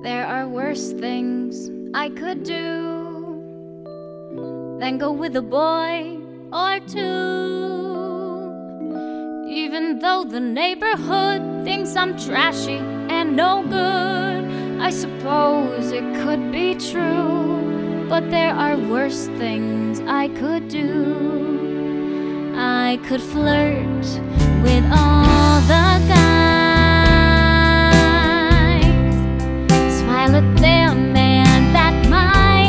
There are worse things I could do than go with a boy or two. Even though the neighborhood thinks I'm trashy and no good, I suppose it could be true. But there are worse things I could do. I could flirt with all the guys, smile at them and bat my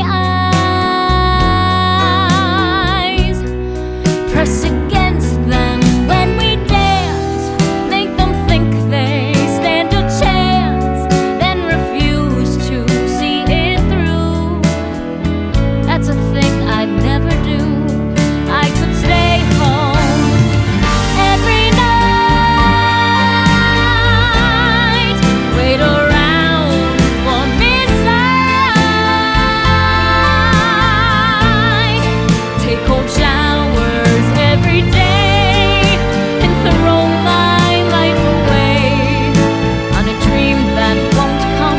eyes, press against them when we dance, make them think they stand a chance, then refuse to see it through. That's a thing I'd never do. I could stay home every night, wait around for midnight, take cold showers every day, and throw my life away on a dream that won't come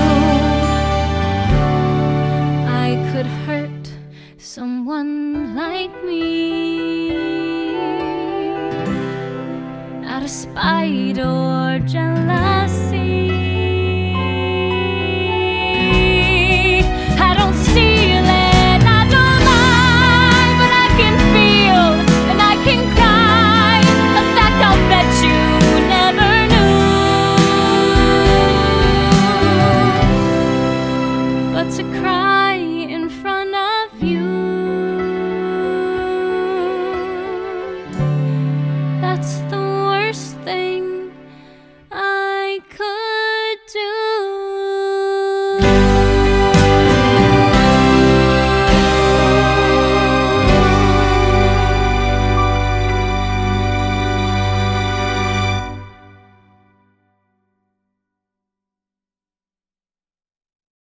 true. I could hurt someone like me out of spite or jealousy.